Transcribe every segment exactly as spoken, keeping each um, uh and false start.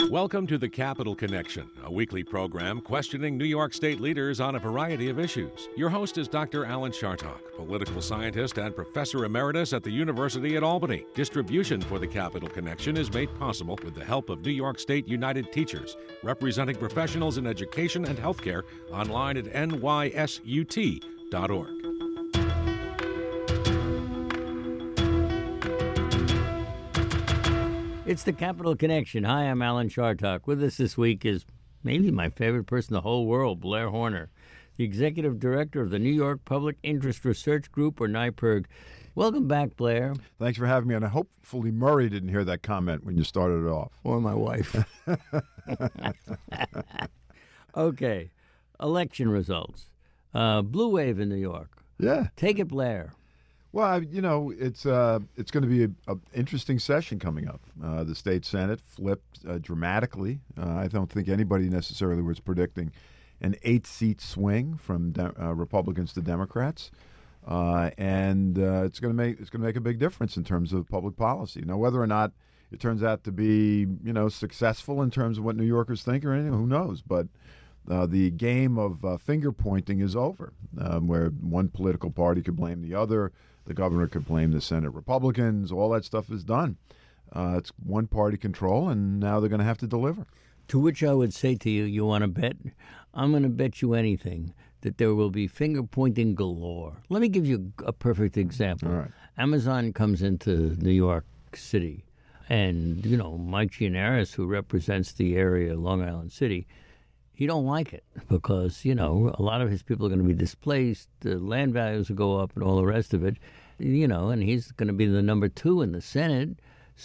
Welcome to the Capital Connection, a weekly program questioning New York State leaders on a variety of issues. Your host is Doctor Alan Chartock, political scientist and professor emeritus at the University at Albany. Distribution for the Capital Connection is made possible with the help of New York State United Teachers, representing professionals in education and healthcare, online at N Y S U T dot org. It's the Capital Connection. Hi, I'm Alan Chartock. With us this week is maybe my favorite person in the whole world, Blair Horner, the Executive Director of the New York Public Interest Research Group, or NYPIRG. Welcome back, Blair. Thanks for having me, and hopefully Murray didn't hear that comment when you started it off. Or my wife. Okay, election results. Uh, blue wave in New York. Yeah. Take it, Blair. Well, you know, it's uh, it's going to be an interesting session coming up. Uh, the state Senate flipped uh, dramatically. Uh, I don't think anybody necessarily was predicting an eight-seat swing from de- uh, Republicans to Democrats, uh, and uh, it's going to make it's going to make a big difference in terms of public policy. Now, whether or not it turns out to be, you know, successful in terms of what New Yorkers think or anything, who knows? But Uh, the game of uh, finger pointing is over, um, where one political party could blame the other, the governor could blame the Senate Republicans, all that stuff is done. Uh, it's one party control, and now they're going to have to deliver. To which I would say to you, you want to bet? I'm going to bet you anything that there will be finger pointing galore. Let me give you a perfect example. All right. Amazon comes into New York City, and, you know, Mike Gianaris, who represents the area, Long Island City, he don't like it because, you know, a lot of his people are going to be displaced, the land values will go up and all the rest of it, you know, and he's going to be the number two in the Senate.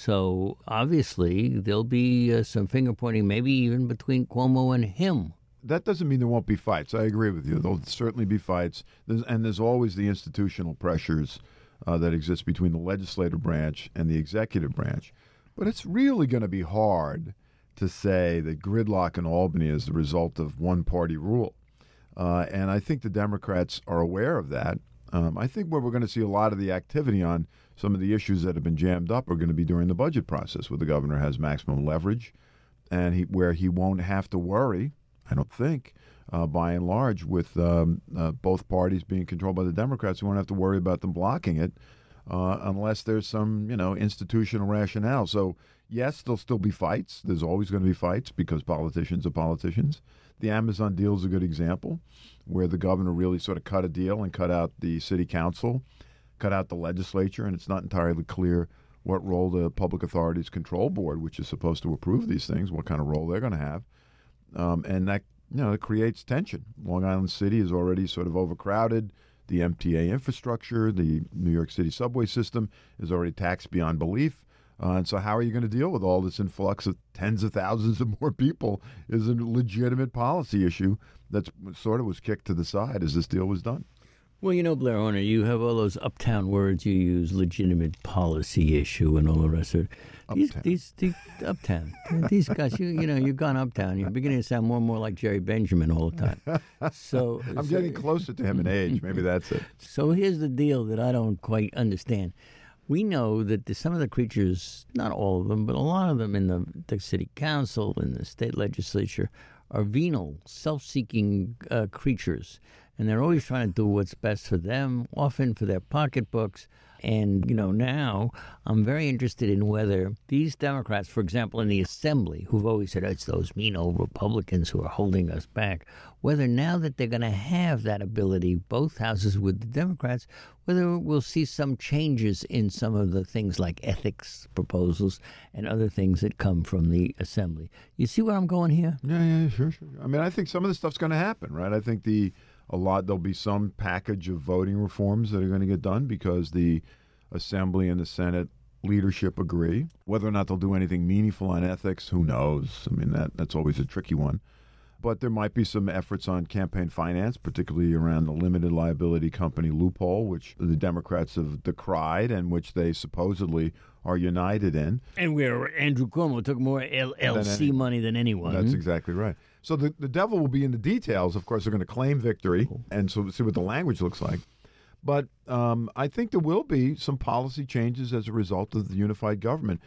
So obviously there'll be uh, some finger pointing, maybe even between Cuomo and him. That doesn't mean there won't be fights. I agree with you. There'll certainly be fights. There's, and there's always the institutional pressures uh, that exist between the legislative branch and the executive branch. But it's really going to be hard to say that gridlock in Albany is the result of one-party rule. Uh, and I think the Democrats are aware of that. Um, I think where we're going to see a lot of the activity on some of the issues that have been jammed up are going to be during the budget process, where the governor has maximum leverage and he, where he won't have to worry, I don't think, uh, by and large, with um, uh, both parties being controlled by the Democrats. We won't have to worry about them blocking it uh, unless there's some, you know, institutional rationale. So, yes, there'll still be fights. There's always going to be fights because politicians are politicians. The Amazon deal is a good example where the governor really sort of cut a deal and cut out the city council, cut out the legislature, and it's not entirely clear what role the Public Authorities Control Board, which is supposed to approve these things, what kind of role they're going to have. Um, and that, you know, it creates tension. Long Island City is already sort of overcrowded. The M T A infrastructure, the New York City subway system is already taxed beyond belief. Uh, and so how are you going to deal with all this influx of tens of thousands of more people is a legitimate policy issue that sort of was kicked to the side as this deal was done. Well, you know, Blair Horner, you have all those uptown words you use, legitimate policy issue and all the rest of it. These, Uptown. these, these uptown. These guys, you, you know, you've gone uptown. You're beginning to sound more and more like Jerry Benjamin all the time. So I'm so, getting closer to him in age. Maybe that's it. So here's the deal that I don't quite understand. We know that the, some of the creatures, not all of them, but a lot of them in the, the city council and the state legislature are venal, self-seeking uh, creatures. And they're always trying to do what's best for them, often for their pocketbooks. And, you know, now I'm very interested in whether these Democrats, for example, in the Assembly, who've always said, oh, it's those mean old Republicans who are holding us back, whether now that they're going to have that ability, both houses with the Democrats, whether we'll see some changes in some of the things like ethics proposals and other things that come from the Assembly. You see where I'm going here? Yeah, yeah, sure, sure. I mean, I think some of this stuff's going to happen, right? I think the a lot there'll be some package of voting reforms that are going to get done because the Assembly and the Senate leadership agree. Whether or not they'll do anything meaningful on ethics, who knows? I mean, that that's always a tricky one. But there might be some efforts on campaign finance, particularly around the limited liability company loophole, which the Democrats have decried and which they supposedly are united in. And where Andrew Cuomo took more L L C any, money than anyone. That's exactly right. So the, the devil will be in the details. Of course, they're going to claim victory, and so see what the language looks like. But um, I think there will be some policy changes as a result of the unified government.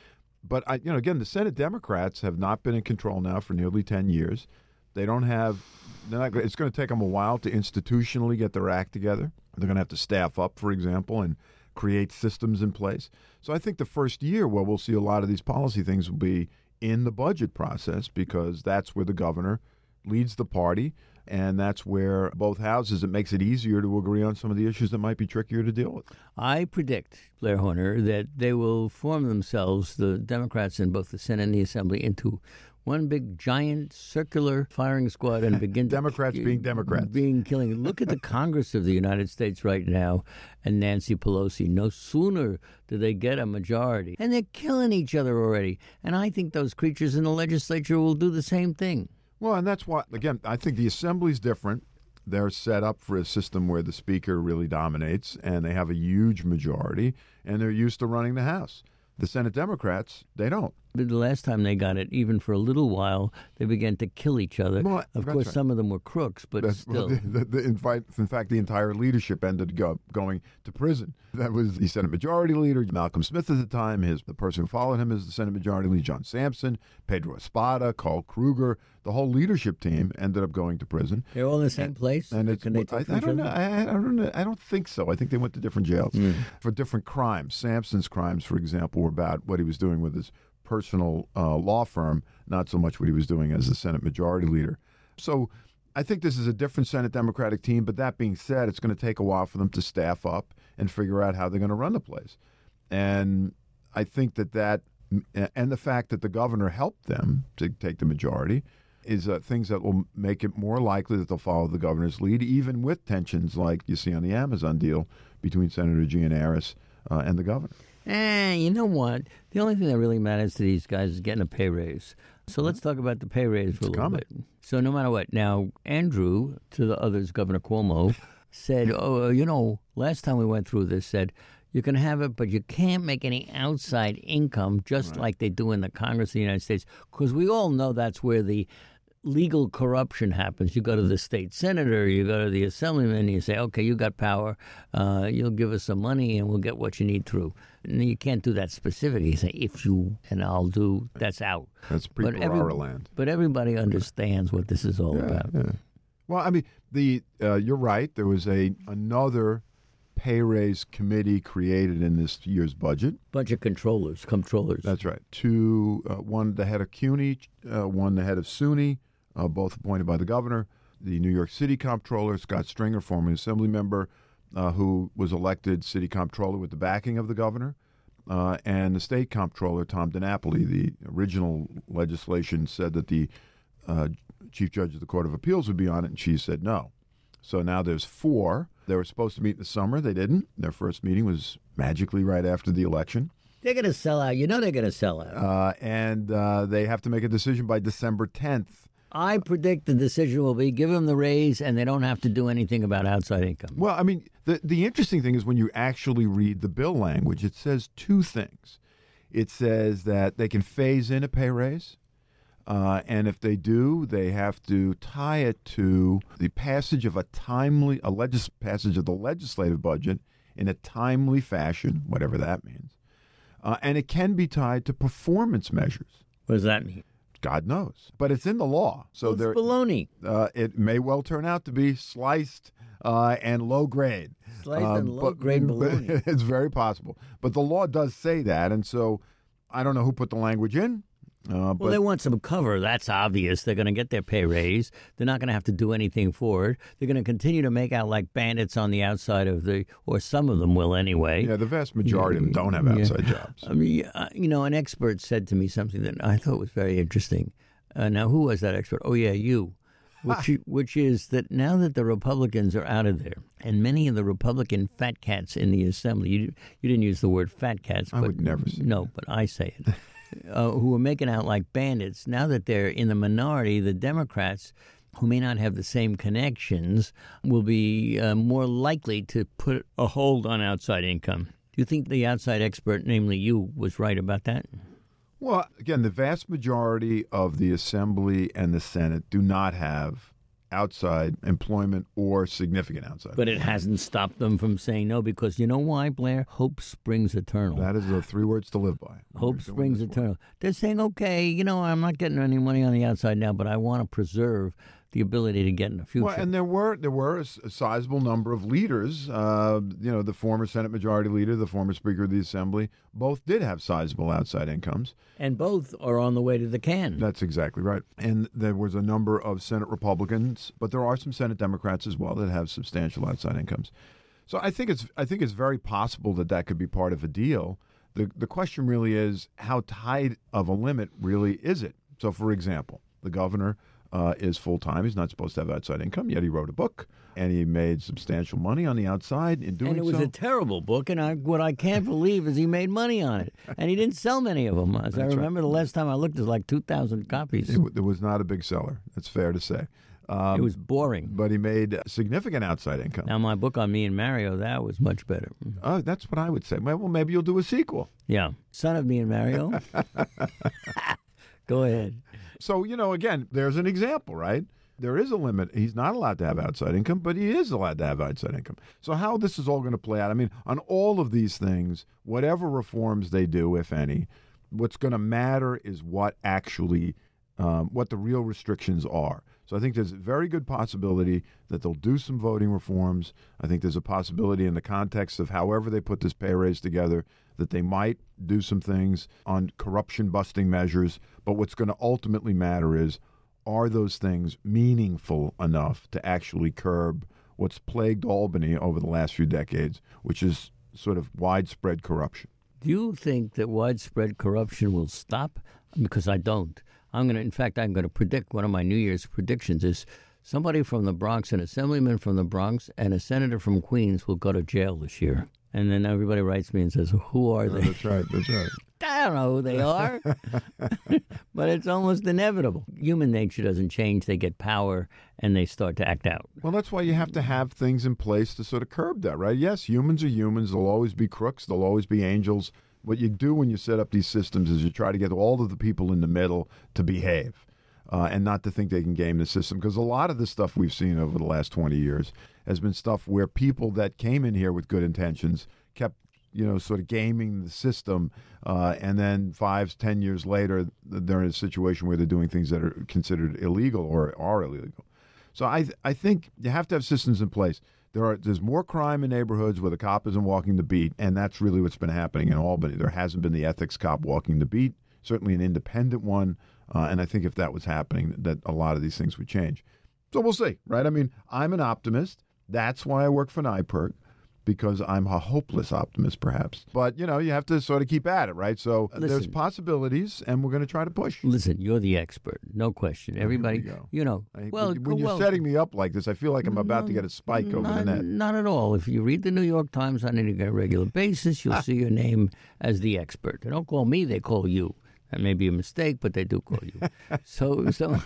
but I, you know, again, the Senate Democrats have not been in control now for nearly ten years. They don't have. They're not, it's going to take them a while to institutionally get their act together. They're going to have to staff up, for example, and create systems in place. So I think the first year where we'll see a lot of these policy things will be in the budget process, because that's where the governor leads the party, and that's where both houses, it makes it easier to agree on some of the issues that might be trickier to deal with. I predict, Blair Horner, that they will form themselves, the Democrats in both the Senate and the Assembly, into one big giant circular firing squad and begin Democrats to, being Democrats. Being killing. Look at the Congress of the United States right now and Nancy Pelosi. No sooner do they get a majority, and they're killing each other already. And I think those creatures in the legislature will do the same thing. Well, and that's why, again, I think the Assembly's different. They're set up for a system where the Speaker really dominates, and they have a huge majority, and they're used to running the House. The Senate Democrats, they don't. But the last time they got it, even for a little while, they began to kill each other. Well, of that's course, right. some of them were crooks, but That's, still. well, the, the, the, in, fact, in fact, the entire leadership ended go, going to prison. That was the Senate Majority Leader, Malcolm Smith at the time. His the person who followed him as the Senate Majority Leader, John Sampson, Pedro Espada, Carl Kruger. The whole leadership team ended up going to prison. They're all in the same and, place? And it's, Can they I, talk to I each don't know. other? I, I don't know. I don't think so. I think they went to different jails Mm. for different crimes. Sampson's crimes, for example, were about what he was doing with his personal uh, law firm, not so much what he was doing as the Senate Majority Leader. So I think this is a different Senate Democratic team, but that being said, it's going to take a while for them to staff up and figure out how they're going to run the place. And I think that that, and the fact that the governor helped them to take the majority, is uh, things that will make it more likely that they'll follow the governor's lead, even with tensions like you see on the Amazon deal between Senator Gianaris uh, and the governor. Eh, you know what? The only thing that really matters to these guys is getting a pay raise. So let's talk about the pay raise for a little coming. bit. So no matter what, now Andrew, to the others, Governor Cuomo, said, oh, you know, last time we went through this, said, you can have it, but you can't make any outside income just Right. like they do in the Congress of the United States, because we all know that's where the legal corruption happens. You go to the state senator, you go to the assemblyman, and you say, okay, you got power, uh, you'll give us some money and we'll get what you need through. And you can't do that specifically. You say, if you and I'll do, that's out. That's But every- pre-Ferrara land. But everybody understands what this is all Yeah, about. yeah. Well, I mean, the uh, you're right. There was a another pay raise committee created in this year's budget. Bunch of controllers, comptrollers. That's right. Two, uh, one the head of CUNY, uh, one the head of SUNY, uh, both appointed by the governor. The New York City comptroller, Scott Stringer, former assembly member, uh, who was elected city comptroller with the backing of the governor, uh, and the state comptroller, Tom DiNapoli. The original legislation said that the uh, chief judge of the Court of Appeals would be on it, and she said no. So now there's four. They were supposed to meet in the summer. They didn't. Their first meeting was magically right after the election. They're going to sell out. You know they're going to sell out. Uh, and uh, they have to make a decision by December tenth. I predict the decision will be give them the raise and they don't have to do anything about outside income. Well, I mean, the, the interesting thing is when you actually read the bill language, it says two things. It says that they can phase in a pay raise, uh, and if they do, they have to tie it to the passage of a timely, a legis- passage of the legislative budget in a timely fashion, whatever that means. Uh, and it can be tied to performance measures. What does that mean? God knows. But it's in the law. So Well, it's there, baloney. uh, it may well turn out to be sliced uh, and low grade. Sliced Um, and low-grade but baloney. It's very possible. But the law does say that. And so I don't know who put the language in. Uh, but Well, they want some cover. That's obvious. They're going to get their pay raise. They're not going to have to do anything for it. They're going to continue to make out like bandits on the outside of the, or some of them will anyway. yeah, the vast majority of them don't have Yeah. outside jobs. I mean, uh, you know, an expert said to me something that I thought was very interesting. Uh, now, who was that expert? Oh, yeah, you. Which, which is that now that the Republicans are out of there, and many of the Republican fat cats in the assembly, you, you didn't use the word fat cats. I but, would never say No, but I say it. uh, who are making out like bandits, now that they're in the minority, the Democrats, who may not have the same connections, will be uh, more likely to put a hold on outside income. Do you think the outside expert, namely you, was right about that? Well, again, the vast majority of the Assembly and the Senate do not have outside employment or significant outside. But it hasn't stopped them from saying no, because you know why, Blair? Hope springs eternal. That is the three words to live by. Hope springs eternal. They're saying, okay, you know, I'm not getting any money on the outside now, but I want to preserve the ability to get in the future. Well, and there were there were a, a sizable number of leaders. Uh, you know, the former Senate Majority Leader, the former Speaker of the Assembly, both did have sizable outside incomes. And both are on the way to the can. That's exactly right. And there was a number of Senate Republicans, but there are some Senate Democrats as well that have substantial outside incomes. So I think it's I think it's very possible that that could be part of a deal. The the question really is, how tight of a limit really is it? So, for example, the governor uh, is full-time. He's not supposed to have outside income, yet he wrote a book, and he made substantial money on the outside in doing so. And it was so. a terrible book, and I, what I can't believe is he made money on it. And he didn't sell many of them. As That's I remember, right. the last time I looked, it was like two thousand copies. It, it was not a big seller. That's fair to say. Um, it was boring. But he made significant outside income. Now, my book on me and Mario, that was much better. Oh, that's what I would say. Well, maybe you'll do a sequel. Yeah. Son of Me and Mario. Go ahead. So, you know, again, there's an example, right? There is a limit. He's not allowed to have outside income, but he is allowed to have outside income. So how this is all going to play out, I mean, on all of these things, whatever reforms they do, if any, what's going to matter is what actually, um, what the real restrictions are. So I think there's a very good possibility that they'll do some voting reforms. I think there's a possibility in the context of however they put this pay raise together that they might do some things on corruption-busting measures. But what's going to ultimately matter is, are those things meaningful enough to actually curb what's plagued Albany over the last few decades, which is sort of widespread corruption? Do you think that widespread corruption will stop? Because I don't. I'm going to, in fact, I'm going to predict, one of my New Year's predictions is somebody from the Bronx, an assemblyman from the Bronx, and a senator from Queens will go to jail this year. And then everybody writes me and says, who are they? Oh, that's right, that's right. I don't know who they are, but it's almost inevitable. Human nature doesn't change. They get power and they start to act out. Well, that's why you have to have things in place to sort of curb that, right? Yes, humans are humans. There'll always be crooks. There'll always be angels. What you do when you set up these systems is you try to get all of the people in the middle to behave uh, and not to think they can game the system. Because a lot of the stuff we've seen over the last twenty years has been stuff where people that came in here with good intentions kept, you know, sort of gaming the system. Uh, and then five, ten years later, they're in a situation where they're doing things that are considered illegal or are illegal. So I th- I think you have to have systems in place. There are there's more crime in neighborhoods where the cop isn't walking the beat, and that's really what's been happening in Albany. There hasn't been the ethics cop walking the beat, certainly an independent one, uh, and I think if that was happening, that a lot of these things would change. So we'll see, right? I mean, I'm an optimist. That's why I work for NYPIRG, because I'm a hopeless optimist, perhaps. But, you know, you have to sort of keep at it, right? So Listen. there's possibilities, and we're going to try to push. Listen, you're the expert, no question. Everybody, Here we go. you know, I, well, when, when you're well, setting me up like this, I feel like I'm about to get a spike over not, the net. Not at all. If you read the New York Times on a regular basis, you'll see your name as the expert. They don't call me, they call you. That may be a mistake, but they do call you. so, so,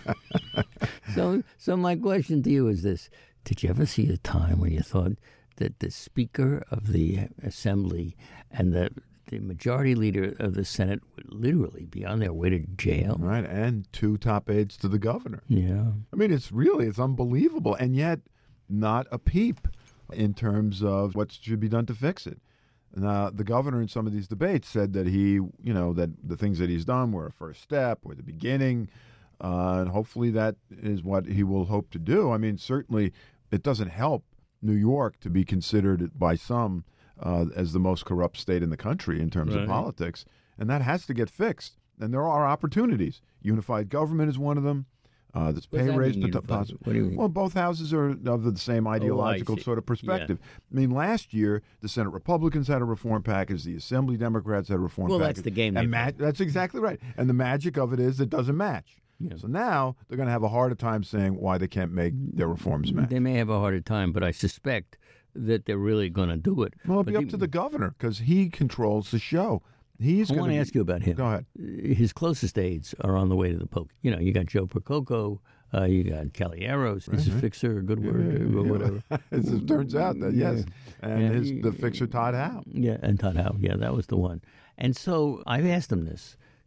so, so my question to you is this. Did you ever see a time when you thought that the Speaker of the Assembly and the the Majority Leader of the Senate would literally be on their way to jail? Right, and two top aides to the governor. Yeah. I mean, it's really, it's unbelievable, and yet not a peep in terms of what should be done to fix it. Now, the governor in some of these debates said that he, you know, that the things that he's done were a first step or the beginning, uh, and hopefully that is what he will hope to do. I mean, certainly it doesn't help New York to be considered by some uh, as the most corrupt state in the country in terms Right. of politics, and that has to get fixed. And there are opportunities. Unified government is one of them. Uh, this What does pay that raise, mean, pot- unified? possi- What do you mean? well, both houses are of the same ideological see. sort of perspective. I mean, last year the Senate Republicans had a reform package, the Assembly Democrats had a reform Well, package. that's the game they And ma- play. that's exactly right. And the magic of it is it doesn't match. Yeah. So now they're going to have a harder time saying why they can't make their reforms match. They may have a harder time, but I suspect that they're really going to do it. Well, it'll But be up the- to the governor because he controls the show. He's I going want to ask you about him. Go ahead. His closest aides are on the way to the poke. You know, you got Joe Percoco, uh, you got Cagliaros. Is a fixer a good word or whatever? As it turns out that yes, and Yeah, his he- the fixer Todd Howe. Yeah, and Todd Howe. Yeah, that was the one. And so I've asked him this.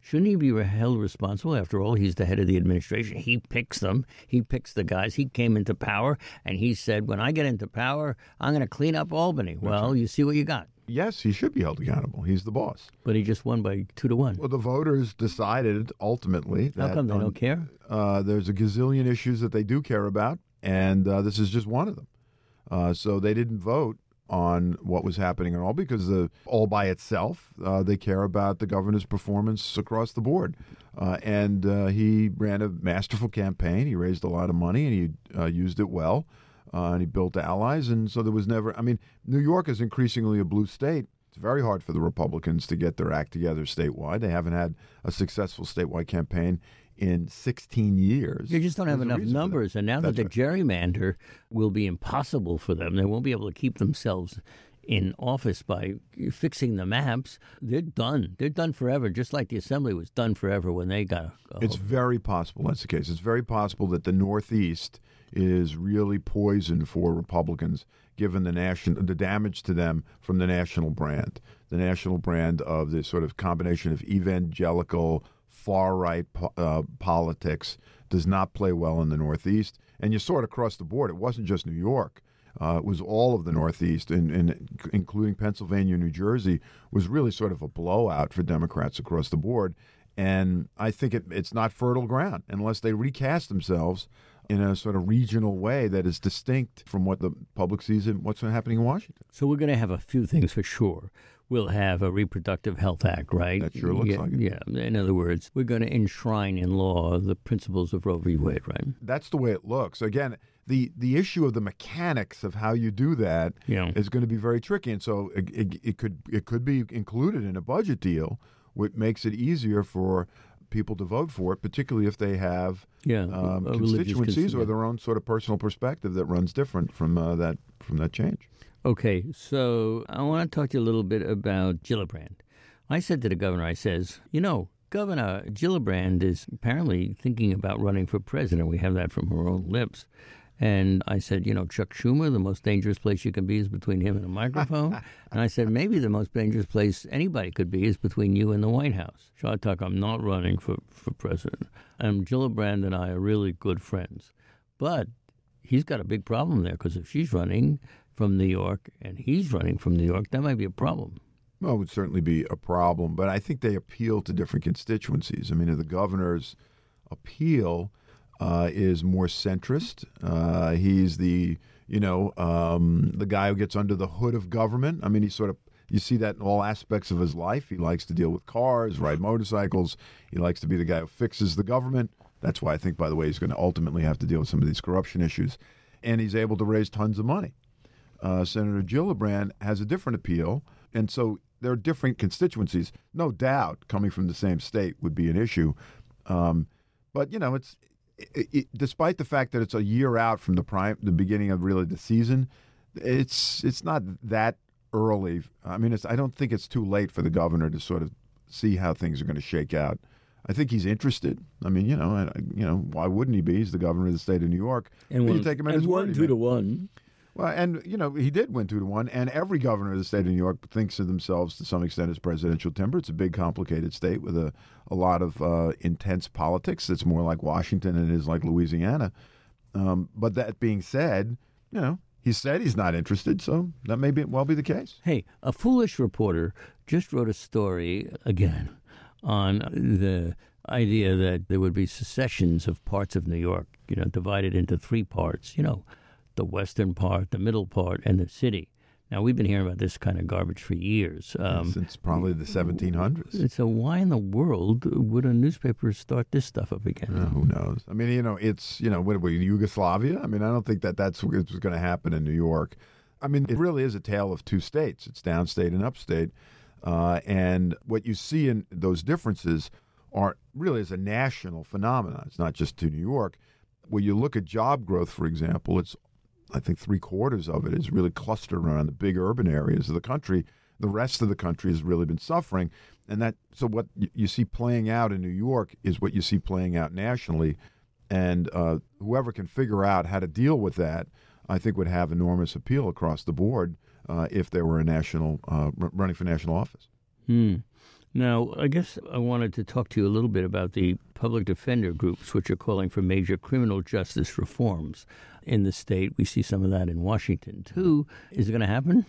Shouldn't he be held responsible? After all, he's the head of the administration. He picks them. He picks the guys. He came into power, and he said, when I get into power, I'm going to clean up Albany. Well, right. You see what you got. Yes, he should be held accountable. He's the boss. But he just won by two to one. Well, the voters decided ultimately that... How come they um, don't care? Uh, there's a gazillion issues that they do care about, and uh, this is just one of them. Uh, so they didn't vote on what was happening at all because the, all by itself, uh, they care about the governor's performance across the board. Uh, and uh, he ran a masterful campaign. He raised a lot of money, and he uh, used it well. Uh, and he built allies, and so there was never... I mean, New York is increasingly a blue state. It's very hard for the Republicans to get their act together statewide. They haven't had a successful statewide campaign in sixteen years. You just don't have There's enough numbers, and now That's that the right. gerrymander will be impossible for them, they won't be able to keep themselves in office by fixing the maps. They're done. They're done forever, just like the Assembly was done forever when they got... A, a it's very possible that's the case. It's very possible that the Northeast is really poison for Republicans, given the nation, the damage to them from the national brand, the national brand of this sort of combination of evangelical, far-right uh, politics does not play well in the Northeast. And you saw it across the board. It wasn't just New York. Uh, it was all of the Northeast, and, and including Pennsylvania, New Jersey, was really sort of a blowout for Democrats across the board. And I think it, it's not fertile ground unless they recast themselves in a sort of regional way that is distinct from what the public sees and what's happening in Washington. So we're going to have a few things for sure. We'll have a Reproductive Health Act, right? That sure looks yeah, like it. Yeah. In other words, we're going to enshrine in law the principles of Roe v. Wade, right? That's the way it looks. Again, the, the issue of the mechanics of how you do that Yeah. is going to be very tricky. And so it, it, it could it could be included in a budget deal, which makes it easier for people to vote for it, particularly if they have Yeah, um, a religious constituencies cons- or their own sort of personal perspective that runs different from uh, that from that change. Okay, so I want to talk to you a little bit about Gillibrand. I said to the governor, I says, you know, Governor Gillibrand is apparently thinking about running for president. We have that from her own lips. And I said, you know, Chuck Schumer, the most dangerous place you can be is between him and a microphone. And I said, maybe the most dangerous place anybody could be is between you and the White House. Shartok, I'm not running for, for president. And Gillibrand and I are really good friends. But he's got a big problem there, because if she's running from New York and he's running from New York, that might be a problem. Well, it would certainly be a problem, but I think they appeal to different constituencies. I mean, the governor's appeal uh, is more centrist. Uh, he's the, you know, um, the guy who gets under the hood of government. I mean, he sort of, you see that in all aspects of his life. He likes to deal with cars, ride motorcycles. He likes to be the guy who fixes the government. That's why I think, by the way, he's going to ultimately have to deal with some of these corruption issues. And he's able to raise tons of money. Uh, Senator Gillibrand has a different appeal, and so there are different constituencies. No doubt, coming from the same state would be an issue. Um, but, you know, it's it, it, despite the fact that it's a year out from the prime, the beginning of really the season, it's it's not that early. I mean, it's, I don't think it's too late for the governor to sort of see how things are going to shake out. I think he's interested. I mean, you know, you know, why wouldn't he be? He's the governor of the state of New York. And you one, take him at and his one word, two to one. Well, and, you know, he did win two to one, and every governor of the state of New York thinks of themselves to some extent as presidential timber. It's a big, complicated state with a, a lot of uh, intense politics. It's more like Washington than it is like Louisiana. Um, but that being said, you know, he said he's not interested, so that may be, well be the case. Hey, a foolish reporter just wrote a story, again, on the idea that there would be secessions of parts of New York, you know, divided into three parts, you know, the western part, the middle part, and the city. Now, we've been hearing about this kind of garbage for years. Um, Since probably the seventeen hundreds. So why in the world would a newspaper start this stuff up again? Uh, who knows? I mean, you know, it's, you know, what are we, Yugoslavia? I mean, I don't think that that's what's going to happen in New York. I mean, it really is a tale of two states. It's downstate and upstate. Uh, and what you see in those differences are really is a national phenomenon. It's not just to New York. When you look at job growth, for example, it's I think three quarters of it is really clustered around the big urban areas of the country. The rest of the country has really been suffering. And that, so what you see playing out in New York is what you see playing out nationally. And uh, whoever can figure out how to deal with that, I think would have enormous appeal across the board uh, if there were a national, uh, running for national office. Hmm. Now, I guess I wanted to talk to you a little bit about the public defender groups, which are calling for major criminal justice reforms in the state. We see some of that in Washington, too. Is it going to happen?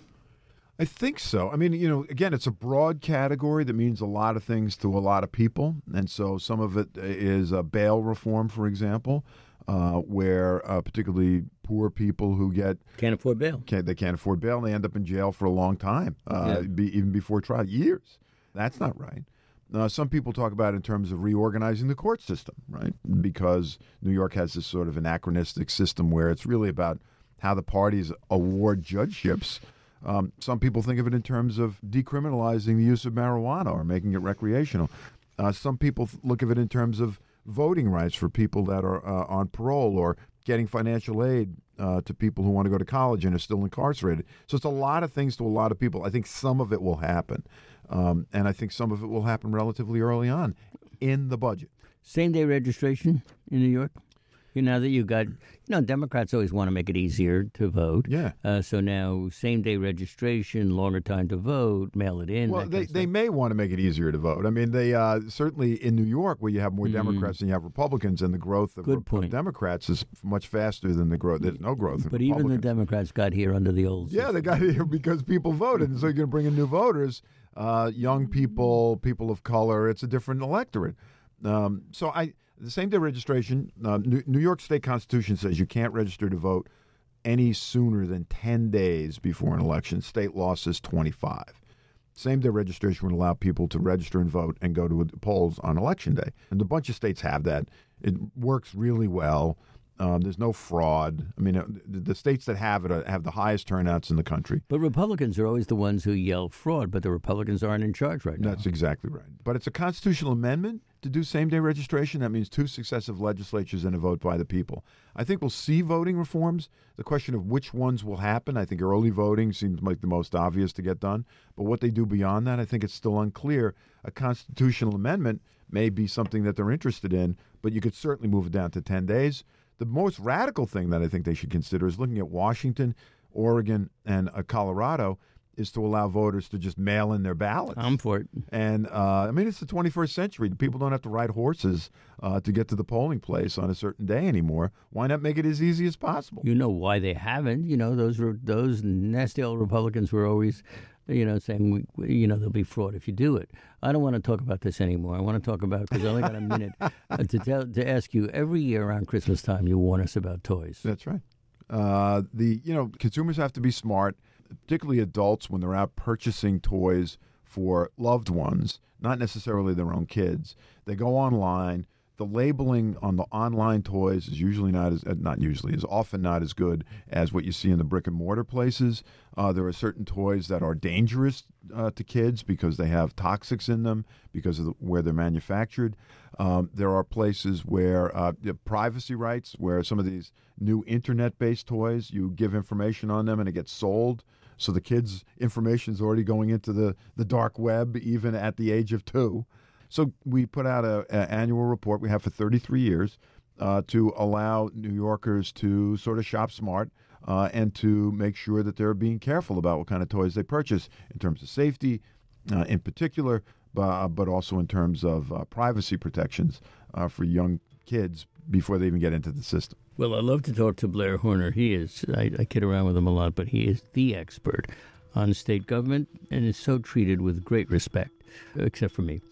I think so. I mean, you know, again, it's a broad category that means a lot of things to a lot of people. And so some of it is uh, bail reform, for example, uh, where uh, particularly poor people who get... Can't afford bail. Can't, they can't afford bail, and they end up in jail for a long time, uh, yeah. be, even before trial, years. That's not right. Uh, some people talk about it in terms of reorganizing the court system, right? Because New York has this sort of anachronistic system where it's really about how the parties award judgeships. Um, some people think of it in terms of decriminalizing the use of marijuana or making it recreational. Uh, some people look at it in terms of voting rights for people that are uh, on parole or getting financial aid uh, to people who want to go to college and are still incarcerated. So it's a lot of things to a lot of people. I think some of it will happen. Um, and I think some of it will happen relatively early on in the budget. Same-day registration in New York? You know, that you got, you know, Democrats always want to make it easier to vote. Yeah. Uh, so now same-day registration, longer time to vote, mail it in. Well, they, they may want to make it easier to vote. I mean, they uh, certainly in New York, where you have more mm. Democrats than you have Republicans, and the growth of, Good point. of Democrats is much faster than the growth. There's no growth in But Republicans. even the Democrats got here under the old system. Yeah, they got here because people voted, and so you're going to bring in new voters, uh, young people, people of color. It's a different electorate. Um, so I... The same-day registration, uh, New, New York State Constitution says you can't register to vote any sooner than ten days before an election. State law says twenty-five. Same-day registration would allow people to register and vote and go to the polls on Election Day. And a bunch of states have that. It works really well. Um, there's no fraud. I mean, uh, the states that have it uh, have the highest turnouts in the country. But Republicans are always the ones who yell fraud, but the Republicans aren't in charge right now. That's exactly right. But it's a constitutional amendment to do same-day registration. That means two successive legislatures and a vote by the people. I think we'll see voting reforms. The question of which ones will happen, I think early voting seems like the most obvious to get done. But what they do beyond that, I think it's still unclear. A constitutional amendment may be something that they're interested in, but you could certainly move it down to ten days. The most radical thing that I think they should consider is looking at Washington, Oregon, and uh, Colorado is to allow voters to just mail in their ballots. I'm for it. And, uh, I mean, it's the twenty-first century. People don't have to ride horses uh, to get to the polling place on a certain day anymore. Why not make it as easy as possible? You know why they haven't. You know, those were, those nasty old Republicans were always, you know, saying, we, you know, there'll be fraud if you do it. I don't want to talk about this anymore. I want to talk about, because I only got a minute, uh, to tell, to ask you, every year around Christmas time, you warn us about toys. That's right. Uh, the, you know, consumers have to be smart, particularly adults, when they're out purchasing toys for loved ones, not necessarily their own kids. They go online. The labeling on the online toys is usually not as, not usually, is often not as good as what you see in the brick and mortar places. Uh, there are certain toys that are dangerous uh, to kids because they have toxics in them because of the, where they're manufactured. Um, there are places where uh, the privacy rights, where some of these new internet-based toys, you give information on them and it gets sold. So the kids' information is already going into the, the dark web, even at the age of two. So we put out an annual report we have for thirty-three years uh, to allow New Yorkers to sort of shop smart uh, and to make sure that they're being careful about what kind of toys they purchase in terms of safety uh, in particular, but, but also in terms of uh, privacy protections uh, for young kids before they even get into the system. Well, I love to talk to Blair Horner. He is, I, I kid around with him a lot, but he is the expert on state government and is so treated with great respect, except for me.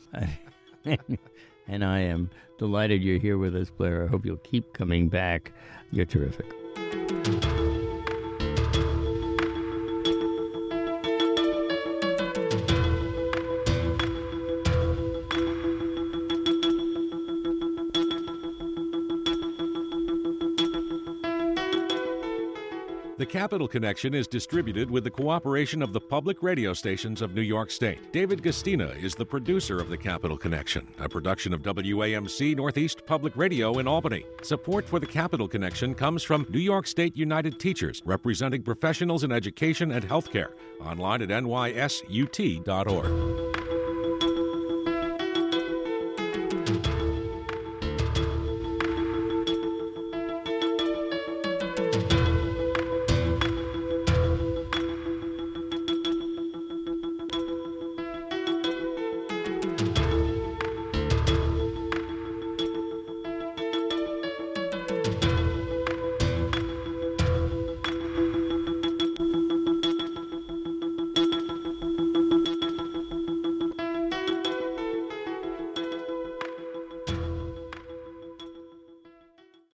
And I am delighted you're here with us, Blair. I hope you'll keep coming back. You're terrific. The Capital Connection is distributed with the cooperation of the public radio stations of New York State. David Gastina is the producer of The Capital Connection, a production of W A M C Northeast Public Radio in Albany. Support for The Capital Connection comes from New York State United Teachers, representing professionals in education and healthcare. Online at N Y S U T dot org.